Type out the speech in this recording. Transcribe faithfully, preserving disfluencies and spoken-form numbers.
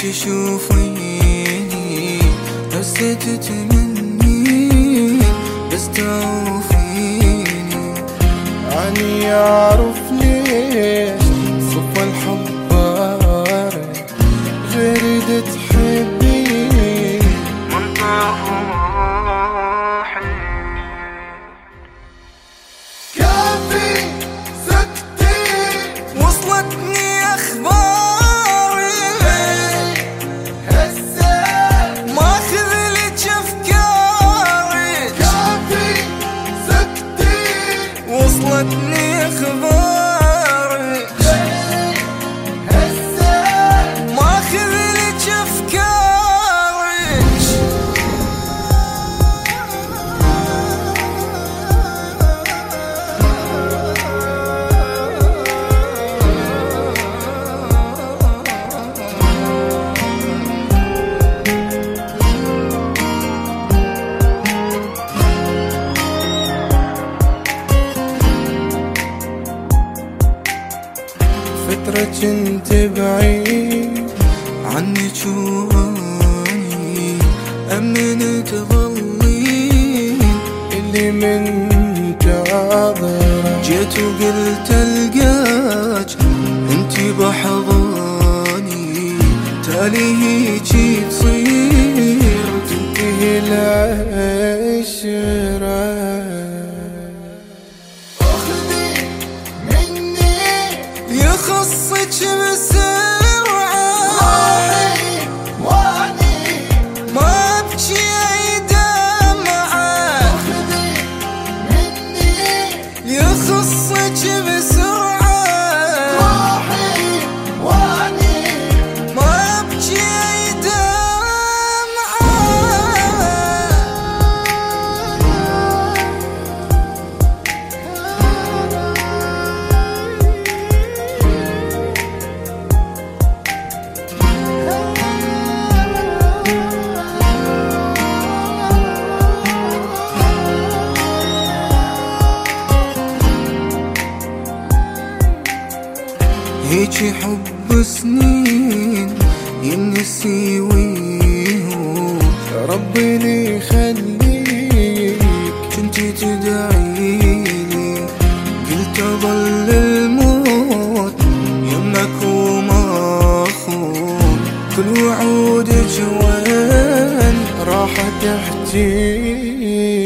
تشوفيني هسه تتمنين بس تعوفيني عني أعرف ليش صف الحب بارد غير تحبيني من طاحي كافي سكتي وصلتني أخباري هسه ماخذ لك أفكاري كافي سكتي وصلتني أخباري هسه ماخذ لك أفكاري فترة كنت بعيد عنك واني أمن تظلين اللي منتظر جيت وقلت القاك انتي بحضاني تالي هيجي تصير تنتهي العشرة اخذي مني يخصك بسرعة روحي واني ما ابكي اي دمعة اخذي مني يخصك بسرعة روحي واني ما ابكي اي دمعة هيجي حب سنين ينسي ويهو ربي لي خليك كنتي تدعيلي قلت اظل الموت يمك وما اخون كل وعودك وين راحت تحكي